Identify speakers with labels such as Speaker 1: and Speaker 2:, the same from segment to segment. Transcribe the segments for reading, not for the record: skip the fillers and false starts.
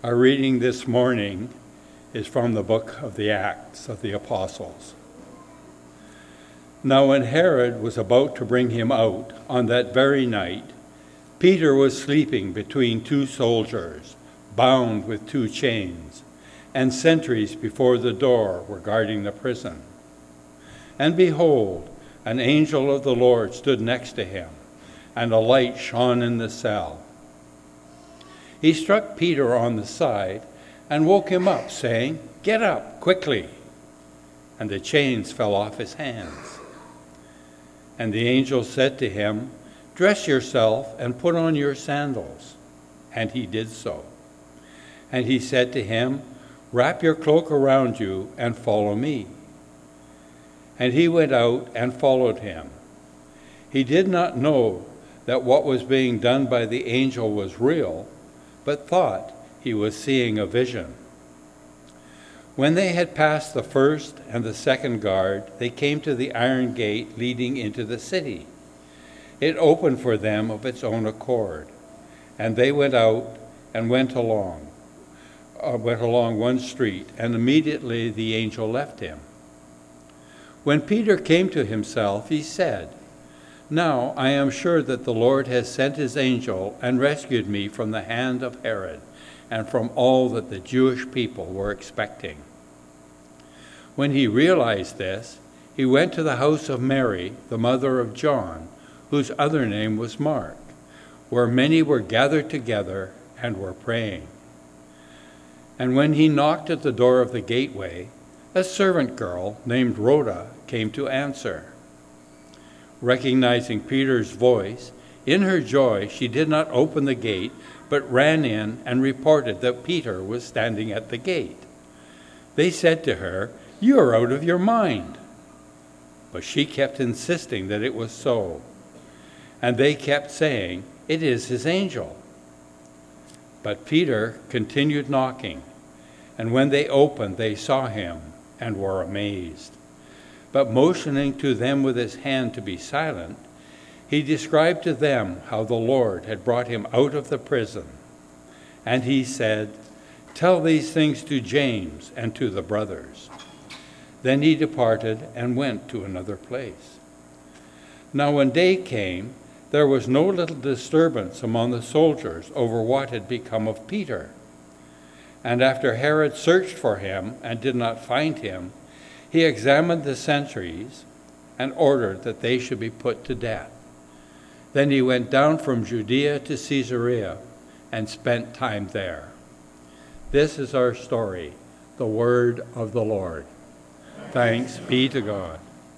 Speaker 1: Our reading this morning is from the book of the Acts of the Apostles. Now when Herod was about to bring him out on that very night, Peter was sleeping between two soldiers, bound with two chains, and sentries before the door were guarding the prison. And behold, an angel of the Lord stood next to him, and a light shone in the cell. He struck Peter on the side and woke him up, saying, "Get up, quickly!" And the chains fell off his hands. And the angel said to him, "Dress yourself and put on your sandals." And he did so. And he said to him, "Wrap your cloak around you and follow me." And he went out and followed him. He did not know that what was being done by the angel was real, but thought he was seeing a vision. When they had passed the first and the second guard, they came to the iron gate leading into the city. It opened for them of its own accord, and they went out and went along one street, and immediately the angel left him. When Peter came to himself, he said, "Now I am sure that the Lord has sent his angel and rescued me from the hand of Herod and from all that the Jewish people were expecting." When he realized this, he went to the house of Mary, the mother of John, whose other name was Mark, where many were gathered together and were praying. And when he knocked at the door of the gateway, a servant girl named Rhoda came to answer. Recognizing Peter's voice, in her joy she did not open the gate, but ran in and reported that Peter was standing at the gate. They said to her, "You are out of your mind." But she kept insisting that it was so. And they kept saying, "It is his angel." But Peter continued knocking, and when they opened, they saw him and were amazed. But motioning to them with his hand to be silent, he described to them how the Lord had brought him out of the prison. And he said, "Tell these things to James and to the brothers." Then he departed and went to another place. Now when day came, there was no little disturbance among the soldiers over what had become of Peter. And after Herod searched for him and did not find him, he examined the sentries and ordered that they should be put to death. Then he went down from Judea to Caesarea and spent time there. This is our story, the word of the Lord. Thanks be to God.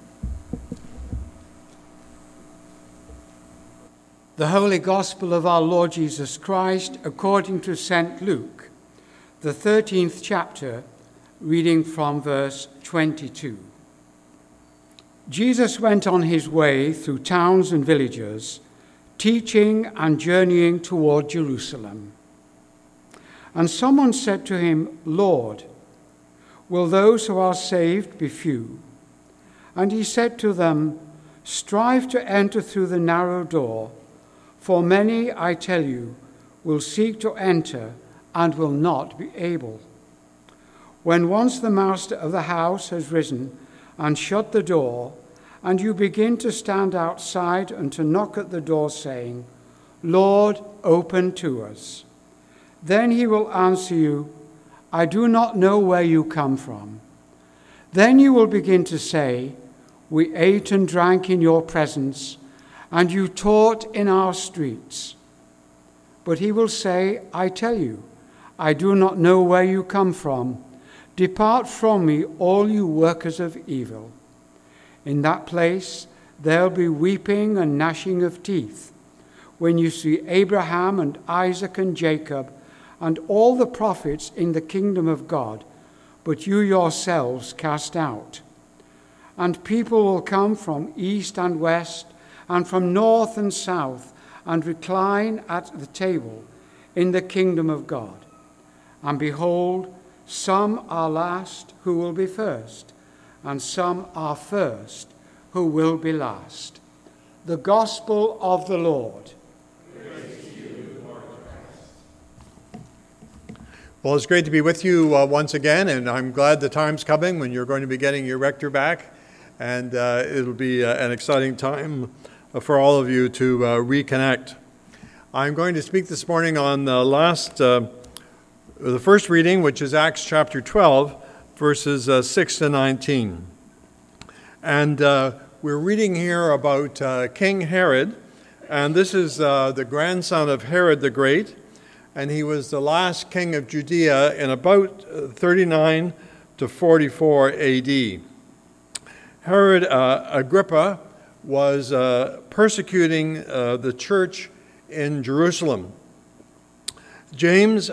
Speaker 2: The Holy Gospel of our Lord Jesus Christ according to St. Luke, the 13th chapter, reading from verse 22. Jesus went on his way through towns and villages, teaching and journeying toward Jerusalem. And someone said to him, "Lord, will those who are saved be few?" And he said to them, "Strive to enter through the narrow door, for many, I tell you, will seek to enter and will not be able. When once the master of the house has risen and shut the door, and you begin to stand outside and to knock at the door, saying, 'Lord, open to us,' then he will answer you, 'I do not know where you come from.' Then you will begin to say, 'We ate and drank in your presence, and you taught in our streets.' But he will say, 'I tell you, I do not know where you come from. Depart from me, all you workers of evil.' In that place there'll be weeping and gnashing of teeth, when you see Abraham and Isaac and Jacob and all the prophets in the kingdom of God, but you yourselves cast out. And people will come from east and west and from north and south and recline at the table in the kingdom of God. And behold, some are last who will be first, and some are first who will be last." The Gospel of the Lord.
Speaker 3: Praise to you, Lord Christ. Well, it's great to be with you once again, and I'm glad the time's coming when you're going to be getting your rector back, and it'll be an exciting time for all of you to reconnect. I'm going to speak this morning on the first reading, which is Acts chapter 12, verses 6 to 19. And we're reading here about King Herod, and this is the grandson of Herod the Great, and he was the last king of Judea in about 39 to 44 A.D. Herod Agrippa was persecuting the church in Jerusalem. James,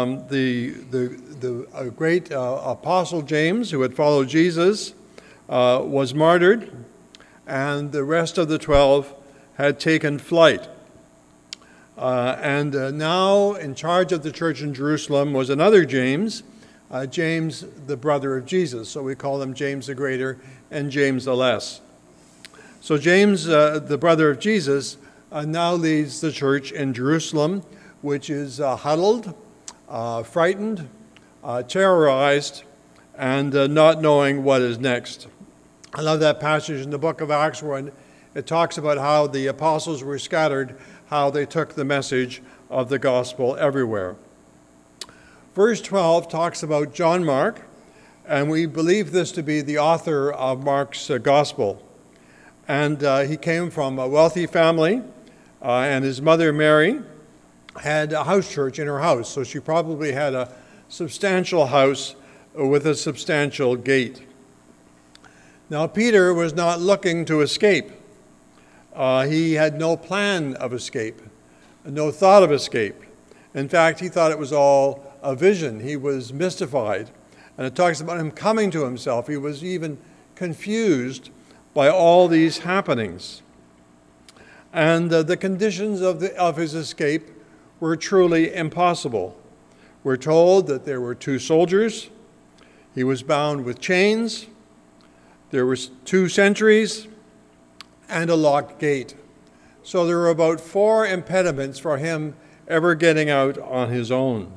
Speaker 3: the great apostle James, who had followed Jesus, was martyred, and the rest of the 12 had taken flight. And now in charge of the church in Jerusalem was another James, James the brother of Jesus. So we call him James the Greater and James the Less. So James, the brother of Jesus, now leads the church in Jerusalem, which is huddled, frightened, terrorized, and not knowing what is next. I love that passage in the book of Acts when it talks about how the apostles were scattered, how they took the message of the gospel everywhere. Verse 12 talks about John Mark, and we believe this to be the author of Mark's gospel. And he came from a wealthy family, and his mother Mary had a house church in her house, so she probably had a substantial house with a substantial gate. Now Peter was not looking to escape. He had no plan of escape, no thought of escape. In fact, he thought it was all a vision. He was mystified. And it talks about him coming to himself. He was even confused by all these happenings. And the conditions of his escape were truly impossible. We're told that there were 2 soldiers. He was bound with chains. There were 2 sentries and a locked gate. So there were about 4 impediments for him ever getting out on his own.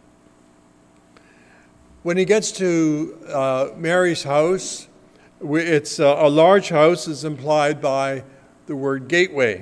Speaker 3: When he gets to Mary's house, it's a large house is implied by the word gateway.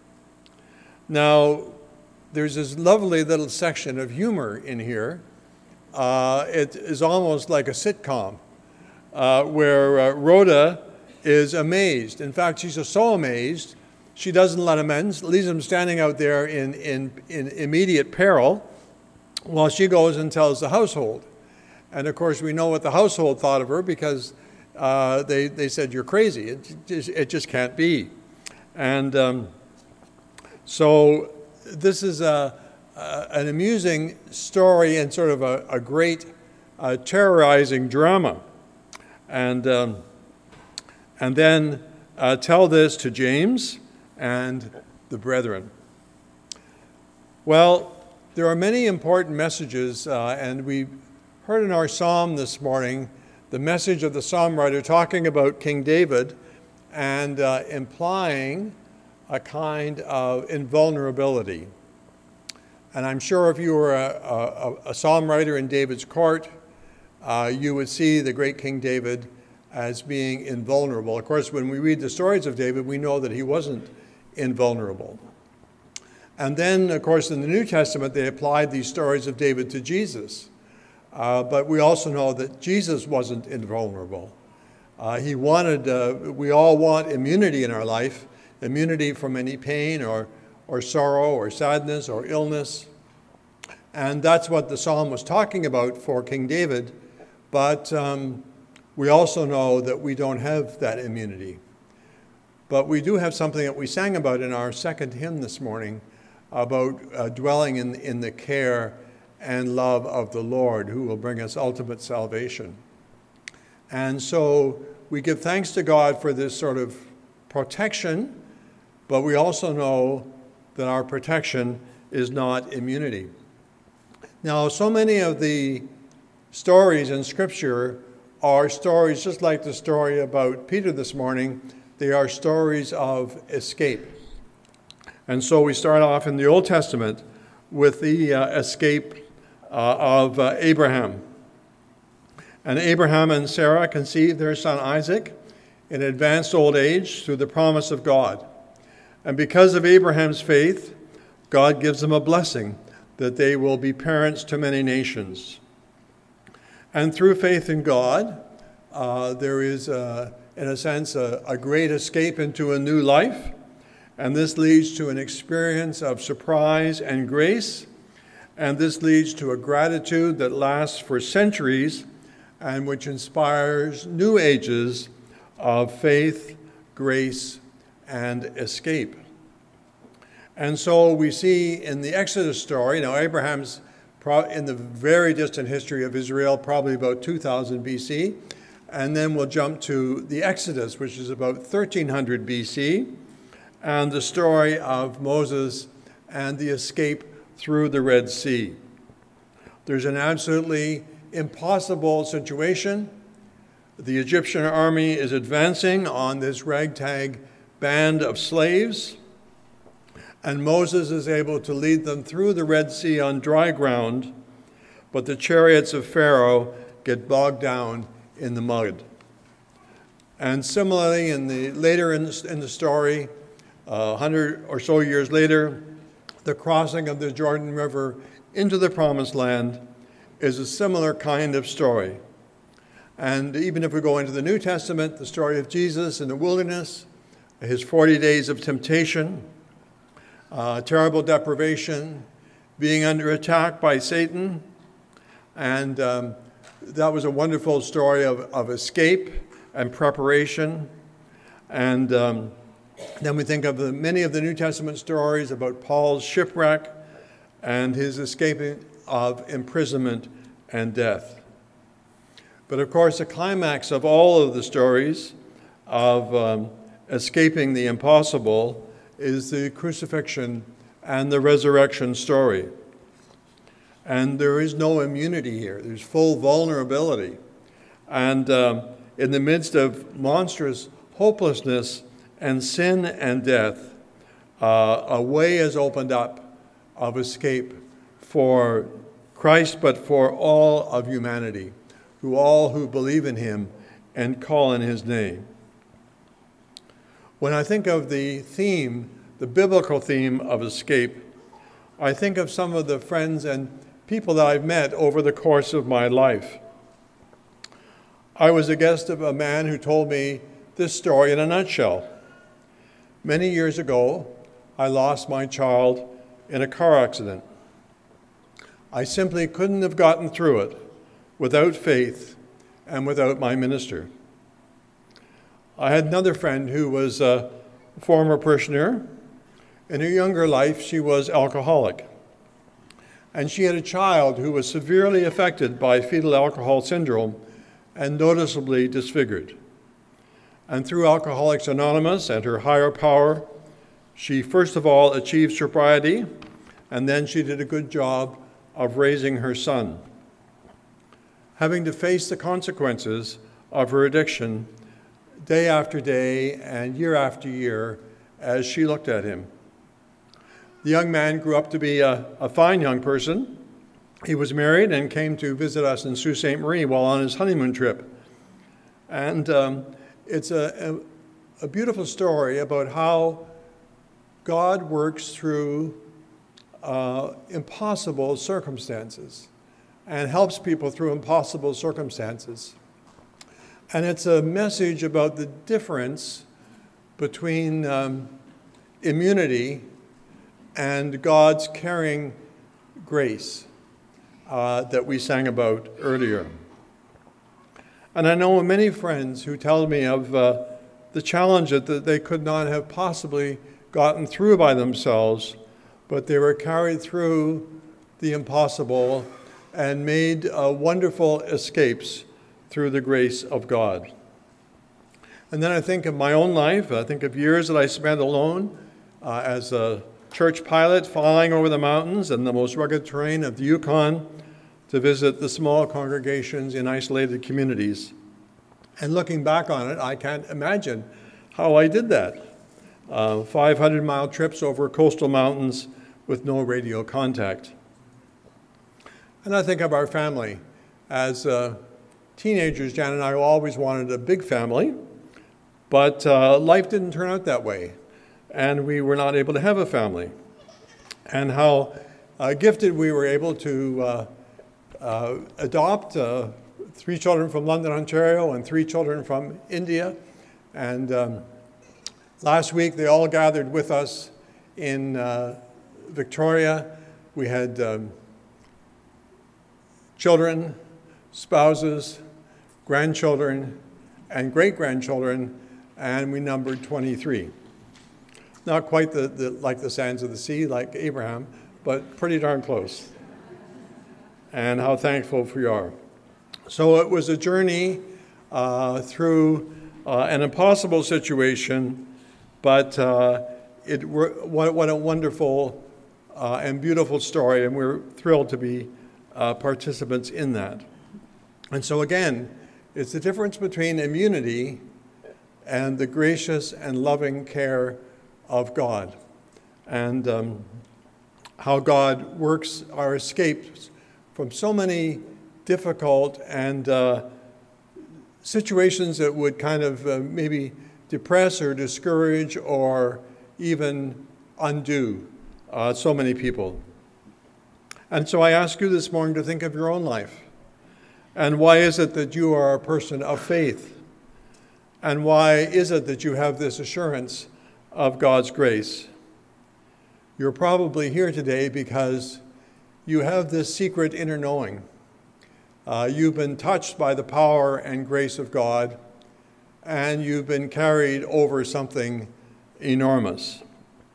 Speaker 3: Now, there's this lovely little section of humor in here. It is almost like a sitcom where Rhoda is amazed. In fact, she's so amazed, she doesn't let him in, leaves him standing out there in immediate peril while she goes and tells the household. And of course, we know what the household thought of her because they said, "You're crazy. It just can't be." And so this is an amusing story and sort of a great terrorizing drama. And then tell this to James and the brethren. Well, there are many important messages, and we heard in our psalm this morning the message of the psalm writer talking about King David and implying a kind of invulnerability. And I'm sure if you were a psalm writer in David's court, you would see the great King David as being invulnerable. Of course, when we read the stories of David, we know that he wasn't invulnerable. And then, of course, in the New Testament, they applied these stories of David to Jesus. But we also know that Jesus wasn't invulnerable. We all want immunity in our life, immunity from any pain or sorrow or sadness or illness. And that's what the psalm was talking about for King David. But we also know that we don't have that immunity. But we do have something that we sang about in our second hymn this morning about dwelling in the care and love of the Lord, who will bring us ultimate salvation. And so we give thanks to God for this sort of protection, but we also know that our protection is not immunity. Now, so many of the stories in Scripture are stories just like the story about Peter this morning. They are stories of escape. And so we start off in the Old Testament with the escape of Abraham. And Abraham and Sarah conceived their son Isaac in advanced old age through the promise of God. And because of Abraham's faith, God gives them a blessing that they will be parents to many nations. And through faith in God, there is, in a sense, a great escape into a new life. And this leads to an experience of surprise and grace. And this leads to a gratitude that lasts for centuries and which inspires new ages of faith, grace, and escape. And so we see in the Exodus story, now Abraham's in the very distant history of Israel, probably about 2000 BC, and then we'll jump to the Exodus, which is about 1300 BC, and the story of Moses and the escape through the Red Sea. There's an absolutely impossible situation. The Egyptian army is advancing on this ragtag band of slaves, and Moses is able to lead them through the Red Sea on dry ground, but the chariots of Pharaoh get bogged down in the mud. And similarly, later in the story, 100 or so years later, the crossing of the Jordan River into the Promised Land is a similar kind of story. And even if we go into the New Testament, the story of Jesus in the wilderness, his 40 days of temptation, terrible deprivation, being under attack by Satan, and that was a wonderful story of escape and preparation. And then we think of many of the New Testament stories about Paul's shipwreck and his escaping of imprisonment and death. But of course, the climax of all of the stories of escaping the impossible is the crucifixion and the resurrection story. And there is no immunity here. There's full vulnerability. And in the midst of monstrous hopelessness and sin and death, a way is opened up of escape for Christ, but for all of humanity, all who believe in him and call in his name. When I think of the theme, the biblical theme of escape, I think of some of the friends and people that I've met over the course of my life. I was a guest of a man who told me this story in a nutshell. Many years ago, I lost my child in a car accident. I simply couldn't have gotten through it without faith and without my minister. I had another friend who was a former parishioner. In her younger life, she was alcoholic. And she had a child who was severely affected by fetal alcohol syndrome and noticeably disfigured. And through Alcoholics Anonymous and her higher power, she first of all achieved sobriety, and then she did a good job of raising her son. Having to face the consequences of her addiction day after day and year after year as she looked at him. The young man grew up to be a fine young person. He was married and came to visit us in Sault Ste. Marie while on his honeymoon trip. And it's a beautiful story about how God works through impossible circumstances and helps people through impossible circumstances. And it's a message about the difference between immunity and God's caring grace that we sang about earlier. And I know many friends who tell me of the challenge that they could not have possibly gotten through by themselves, but they were carried through the impossible and made wonderful escapes through the grace of God. And then I think of my own life. I think of years that I spent alone as a church pilot, flying over the mountains and the most rugged terrain of the Yukon to visit the small congregations in isolated communities. And looking back on it, I can't imagine how I did that. 500-mile trips over coastal mountains with no radio contact. And I think of our family. As teenagers, Jan and I always wanted a big family, but life didn't turn out that way, and we were not able to have a family. And how gifted we were able to adopt 3 children from London, Ontario, and 3 children from India. And last week, they all gathered with us in Victoria. We had children, spouses, grandchildren, and great-grandchildren, and we numbered 23. Not quite like the sands of the sea, like Abraham, but pretty darn close. And how thankful we are. So it was a journey through an impossible situation, but what a wonderful and beautiful story, and we're thrilled to be participants in that. And so again, it's the difference between immunity and the gracious and loving care of God, and how God works our escapes from so many difficult and situations that would kind of maybe depress or discourage or even undo so many people. And so I ask you this morning to think of your own life. And why is it that you are a person of faith? And why is it that you have this assurance of God's grace? You're probably here today because you have this secret inner knowing. You've been touched by the power and grace of God, and you've been carried over something enormous.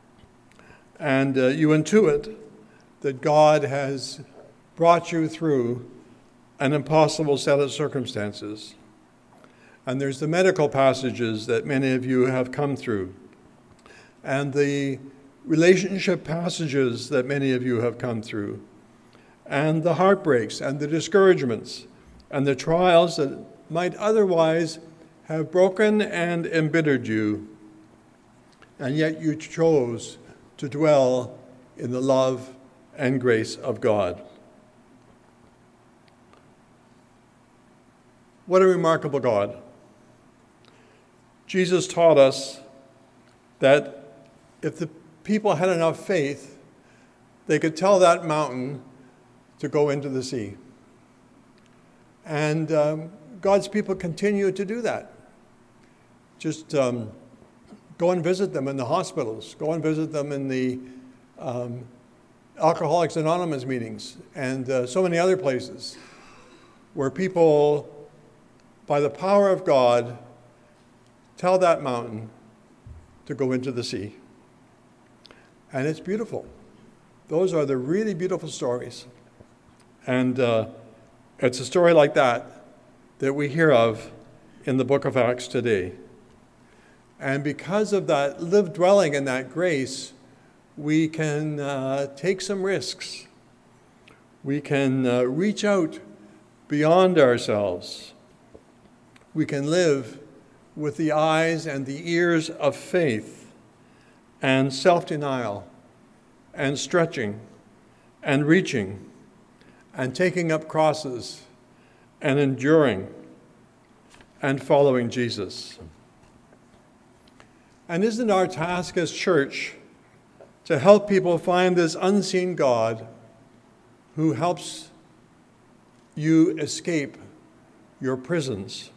Speaker 3: And you intuit that God has brought you through an impossible set of circumstances. And there's the medical passages that many of you have come through, and the relationship passages that many of you have come through, and the heartbreaks and the discouragements and the trials that might otherwise have broken and embittered you, and yet you chose to dwell in the love and grace of God. What a remarkable God. Jesus taught us that if the people had enough faith, they could tell that mountain to go into the sea. And God's people continue to do that. Just go and visit them in the hospitals. Go and visit them in the Alcoholics Anonymous meetings and so many other places where people, by the power of God, tell that mountain to go into the sea. And it's beautiful. Those are the really beautiful stories. And it's a story like that that we hear of in the book of Acts today. And because of that lived dwelling in that grace, we can take some risks. We can reach out beyond ourselves. We can live with the eyes and the ears of faith and self-denial and stretching and reaching and taking up crosses and enduring and following Jesus. And isn't our task as church to help people find this unseen God who helps you escape your prisons?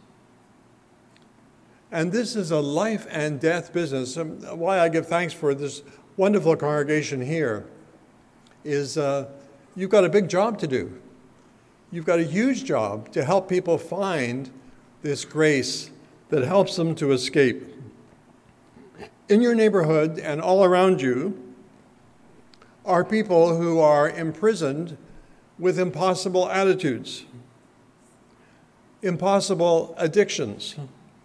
Speaker 3: And this is a life and death business. Why I give thanks for this wonderful congregation here is you've got a big job to do. You've got a huge job to help people find this grace that helps them to escape. In your neighborhood and all around you are people who are imprisoned with impossible attitudes, impossible addictions,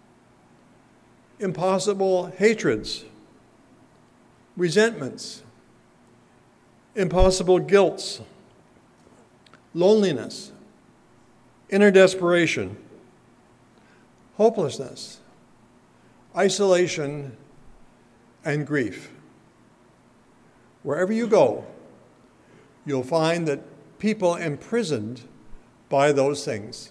Speaker 3: impossible hatreds, resentments, impossible guilts, loneliness, inner desperation, hopelessness, isolation, and grief. Wherever you go, you'll find that people imprisoned by those things.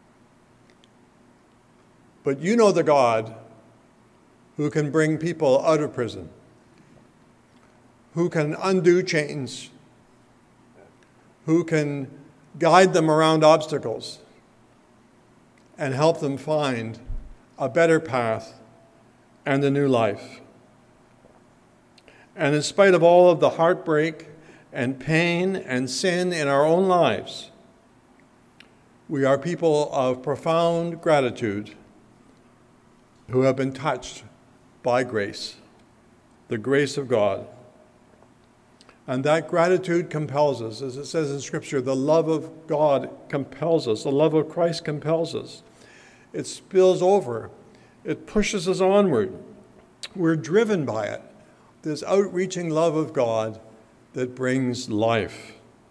Speaker 3: But you know the God who can bring people out of prison, who can undo chains, who can guide them around obstacles and help them find a better path and a new life. And in spite of all of the heartbreak and pain and sin in our own lives, we are people of profound gratitude who have been touched by grace, the grace of God. And that gratitude compels us. As it says in Scripture, the love of God compels us. The love of Christ compels us. It spills over. It pushes us onward. We're driven by it. This outreaching love of God that brings life.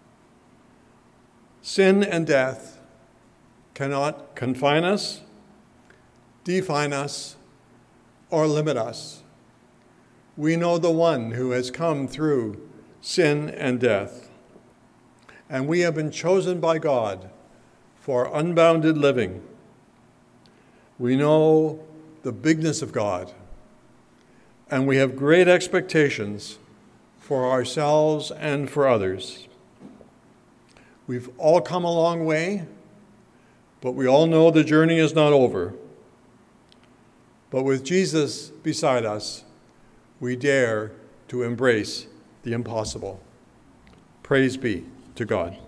Speaker 3: Sin and death cannot confine us, define us, or limit us. We know the one who has come through sin and death. And we have been chosen by God for unbounded living. We know the bigness of God, and we have great expectations for ourselves and for others. We've all come a long way, but we all know the journey is not over. But with Jesus beside us, we dare to embrace the impossible. Praise be to God.